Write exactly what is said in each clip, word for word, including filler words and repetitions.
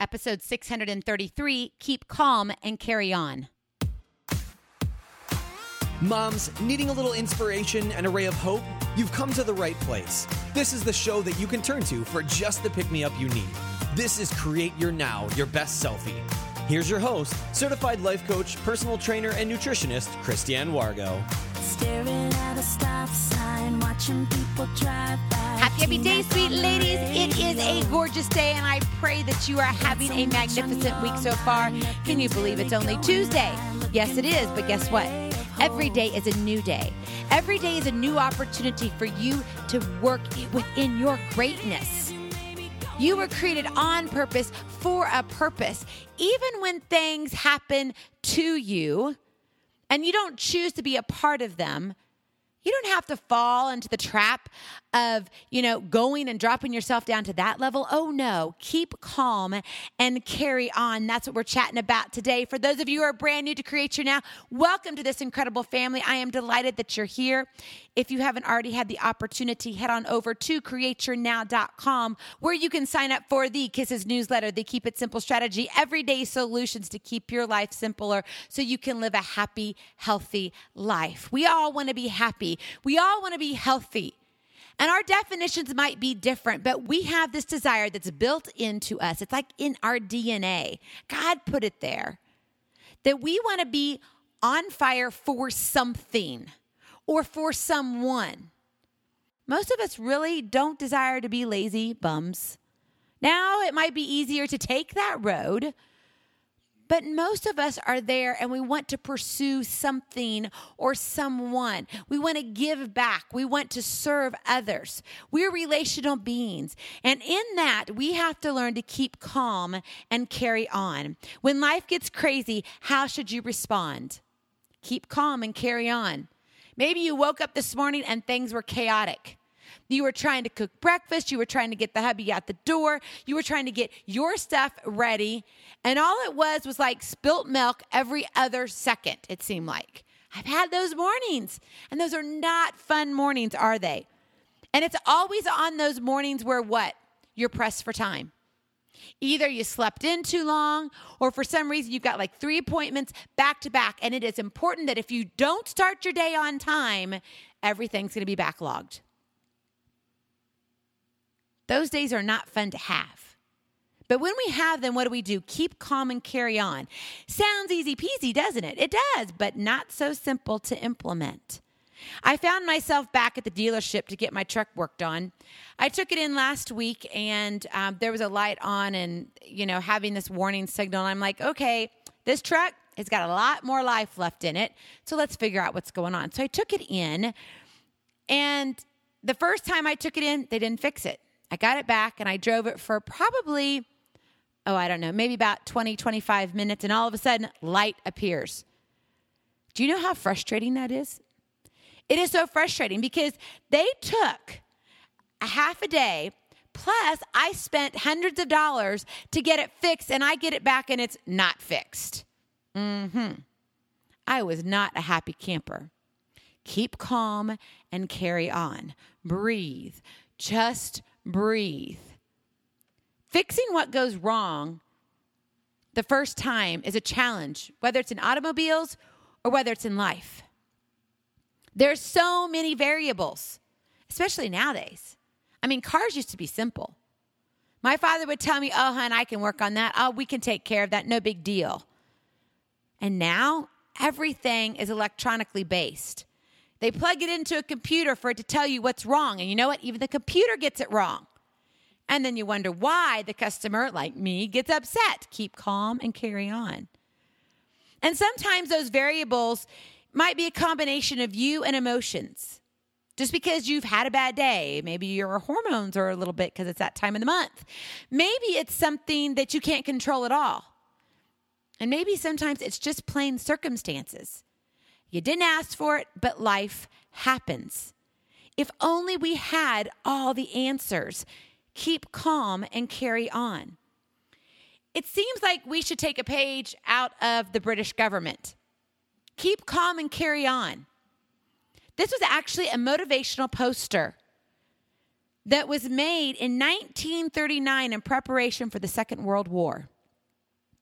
episode six hundred thirty-three, Keep Calm and Carry On. Moms, needing a little inspiration and a ray of hope? You've come to the right place. This is the show that you can turn to for just the pick-me-up you need. This is Create Your Now, Your Best Selfie. Here's your host, certified life coach, personal trainer, and nutritionist, Christiane Wargo. Staring at a stop sign, watching people drive by. Happy, happy day, sweet ladies. It is a gorgeous day, and I pray that you are having a magnificent week so far. Can you believe it's only Tuesday? Yes, it is, but guess what? Every day is a new day. Every day is a new opportunity for you to work within your greatness. You were created on purpose for a purpose. Even when things happen to you and you don't choose to be a part of them, you don't have to fall into the trap of, you know, going and dropping yourself down to that level. Oh, no. Keep calm and carry on. That's what we're chatting about today. For those of you who are brand new to Create Your Now, welcome to this incredible family. I am delighted that you're here. If you haven't already had the opportunity, head on over to create your now dot com where you can sign up for the Kisses newsletter, the Keep It Simple strategy, everyday solutions to keep your life simpler so you can live a happy, healthy life. We all want to be happy. We all want to be healthy. And our definitions might be different, but we have this desire that's built into us. It's like in our D N A. God put it there. That we want to be on fire for something or for someone. Most of us really don't desire to be lazy bums. Now, it might be easier to take that road, but most of us are there and we want to pursue something or someone. We want to give back. We want to serve others. We're relational beings. And in that, we have to learn to keep calm and carry on. When life gets crazy, how should you respond? Keep calm and carry on. Maybe you woke up this morning and things were chaotic. You were trying to cook breakfast. You were trying to get the hubby out the door. You were trying to get your stuff ready. And all it was was like spilt milk every other second, it seemed like. I've had those mornings. And those are not fun mornings, are they? And it's always on those mornings where what? You're pressed for time. Either you slept in too long, or for some reason you've got like three appointments back to back. And it is important that if you don't start your day on time, everything's going to be backlogged. Those days are not fun to have. But when we have them, what do we do? Keep calm and carry on. Sounds easy peasy, doesn't it? It does, but not so simple to implement. I found myself back at the dealership to get my truck worked on. I took it in last week, and um, there was a light on and, you know, having this warning signal. And I'm like, okay, this truck has got a lot more life left in it, so let's figure out what's going on. So I took it in, and the first time I took it in, they didn't fix it. I got it back, and I drove it for probably, oh, I don't know, maybe about twenty, twenty-five minutes, and all of a sudden, light appears. Do you know how frustrating that is? It is so frustrating because they took a half a day, plus I spent hundreds of dollars to get it fixed, and I get it back, and it's not fixed. Mm-hmm. I was not a happy camper. Keep calm and carry on. Breathe. Just breathe. Fixing what goes wrong the first time is a challenge, whether it's in automobiles or whether it's in life. There's so many variables, especially nowadays. I mean, cars used to be simple. My father would tell me, oh, hon, I can work on that. Oh, we can take care of that. No big deal. And now everything is electronically based. They plug it into a computer for it to tell you what's wrong. And you know what? Even the computer gets it wrong. And then you wonder why the customer, like me, gets upset. Keep calm and carry on. And sometimes those variables might be a combination of you and emotions. Just because you've had a bad day, maybe your hormones are a little bit because it's that time of the month. Maybe it's something that you can't control at all. And maybe sometimes it's just plain circumstances. You didn't ask for it, but life happens. If only we had all the answers. Keep calm and carry on. It seems like we should take a page out of the British government. Keep calm and carry on. This was actually a motivational poster that was made in nineteen thirty-nine in preparation for the Second World War.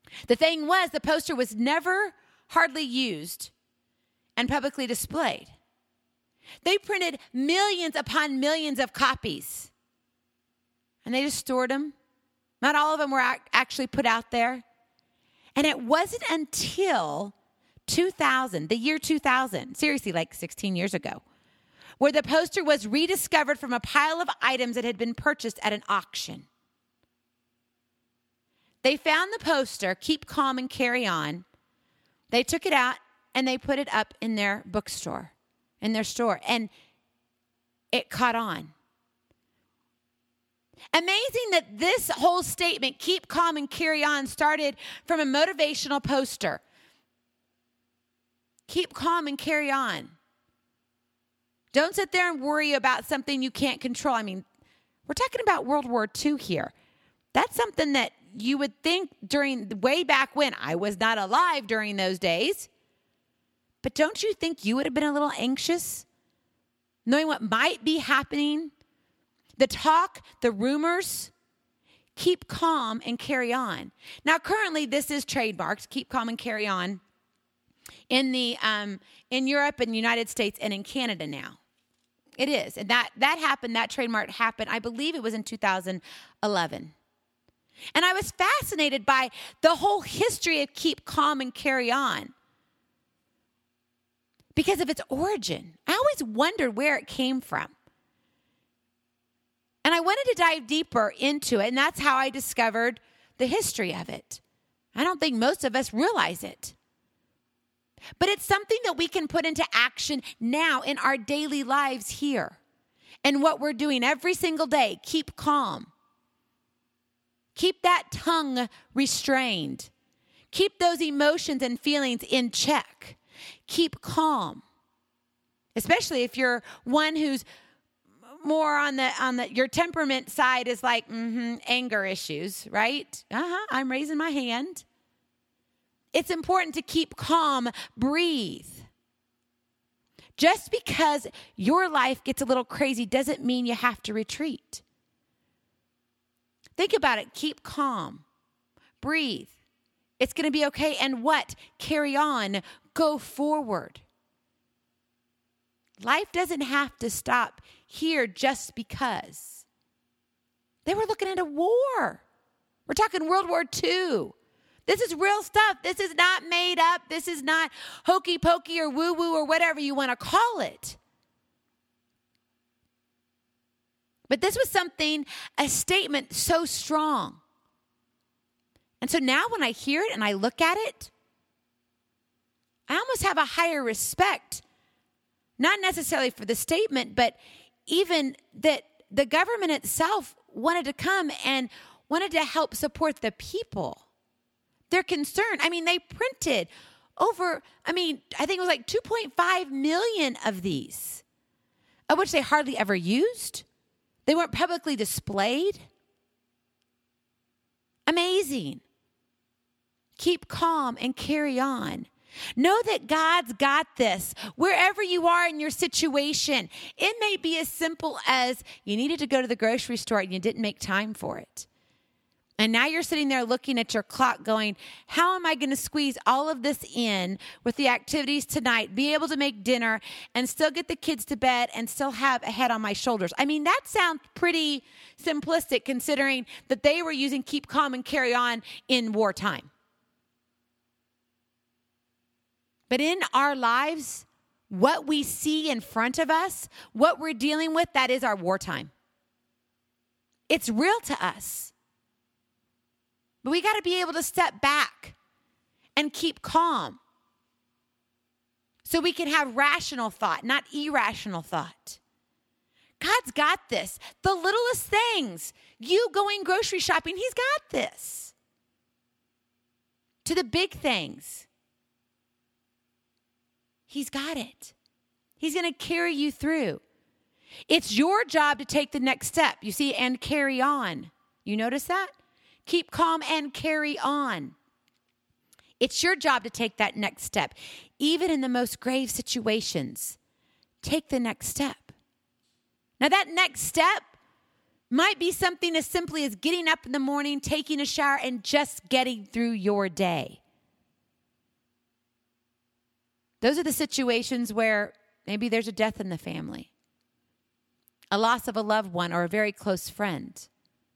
The thing was, the poster was never hardly used and publicly displayed. They printed millions upon millions of copies, and they just stored them. Not all of them were actually put out there. And it wasn't until two thousand, the year two thousand, seriously, like sixteen years ago, where the poster was rediscovered from a pile of items that had been purchased at an auction. They found the poster, Keep Calm and Carry On. They took it out and they put it up in their bookstore, in their store, and it caught on. Amazing that this whole statement, Keep Calm and Carry On, started from a motivational poster. Keep calm and carry on. Don't sit there and worry about something you can't control. I mean, we're talking about World War Two here. That's something that you would think during way back when. I was not alive during those days. But don't you think you would have been a little anxious knowing what might be happening? The talk, the rumors. Keep calm and carry on. Now, currently, this is trademarked, Keep Calm and Carry On, in the um, in Europe and United States and in Canada now. It is. And that, that happened, that trademark happened, I believe it was in two thousand eleven. And I was fascinated by the whole history of Keep Calm and Carry On because of its origin. I always wondered where it came from. And I wanted to dive deeper into it, and that's how I discovered the history of it. I don't think most of us realize it. But it's something that we can put into action now in our daily lives here. And what we're doing every single day, keep calm. Keep that tongue restrained. Keep those emotions and feelings in check. Keep calm. Especially if you're one who's more on the on the your temperament side is like mm-hmm, anger issues, right? Uh-huh, I'm raising my hand. It's important to keep calm, breathe. Just because your life gets a little crazy doesn't mean you have to retreat. Think about it. Keep calm. Breathe. It's going to be okay. And what? Carry on. Go forward. Life doesn't have to stop here just because. They were looking at a war. We're talking World War Two. This is real stuff. This is not made up. This is not hokey pokey or woo woo or whatever you want to call it. But this was something, a statement so strong. And so now when I hear it and I look at it, I almost have a higher respect, not necessarily for the statement, but even that the government itself wanted to come and wanted to help support the people. They're concerned. I mean, they printed over, I mean, I think it was like two point five million of these, of which they hardly ever used. They weren't publicly displayed. Amazing. Keep calm and carry on. Know that God's got this. Wherever you are in your situation, it may be as simple as you needed to go to the grocery store and you didn't make time for it. And now you're sitting there looking at your clock going, how am I going to squeeze all of this in with the activities tonight, be able to make dinner and still get the kids to bed and still have a head on my shoulders? I mean, that sounds pretty simplistic considering that they were using keep calm and carry on in wartime. But in our lives, what we see in front of us, what we're dealing with, that is our wartime. It's real to us. But we got to be able to step back and keep calm so we can have rational thought, not irrational thought. God's got this. The littlest things, you going grocery shopping, he's got this. To the big things, he's got it. He's going to carry you through. It's your job to take the next step, you see, and carry on. You notice that? Keep calm and carry on. It's your job to take that next step. Even in the most grave situations, take the next step. Now that next step Might be something as simply as getting up in the morning, taking a shower, and just getting through your day. Those are the situations where maybe there's a death in the family, a loss of a loved one or a very close friend.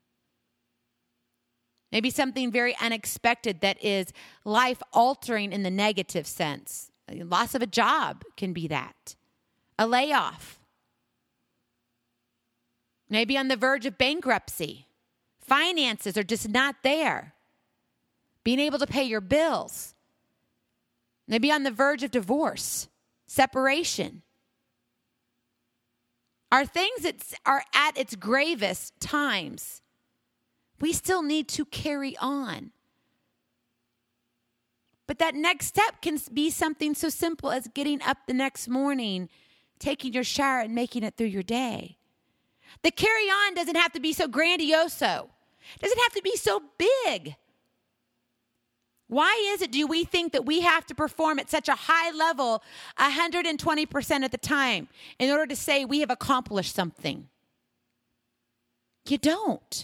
Maybe something very unexpected that is life-altering in the negative sense. A loss of a job can be that. A layoff. Maybe on the verge of bankruptcy. Finances are just not there. Being able to pay your bills. Maybe on the verge of divorce, separation. Are things that are at its gravest times, we still need to carry on. But that next step can be something so simple as getting up the next morning, taking your shower, and making it through your day. The carry on doesn't have to be so grandioso. Doesn't have to be so big. Why is it, do we think that we have to perform at such a high level, one hundred twenty percent at the time, in order to say we have accomplished something? You don't.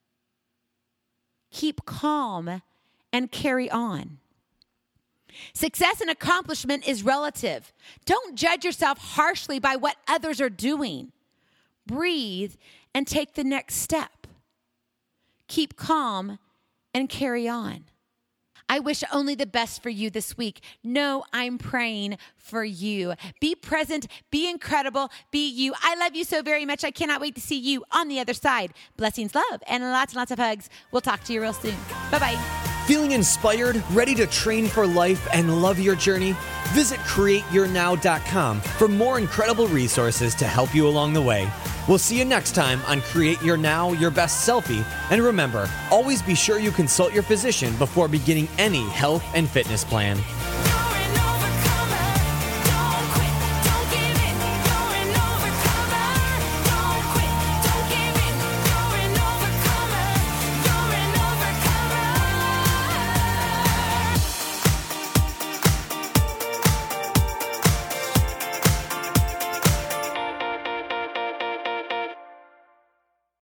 Keep calm and carry on. Success and accomplishment is relative. Don't judge yourself harshly by what others are doing. Breathe and take the next step. Keep calm and carry on. I wish only the best for you this week. Know I'm praying for you. Be present, be incredible, be you. I love you so very much. I cannot wait to see you on the other side. Blessings, love, and lots and lots of hugs. We'll talk to you real soon. Bye-bye. Feeling inspired, ready to train for life, and love your journey? Visit create your now dot com for more incredible resources to help you along the way. We'll see you next time on Create Your Now, Your Best Selfie. And remember, always be sure you consult your physician before beginning any health and fitness plan.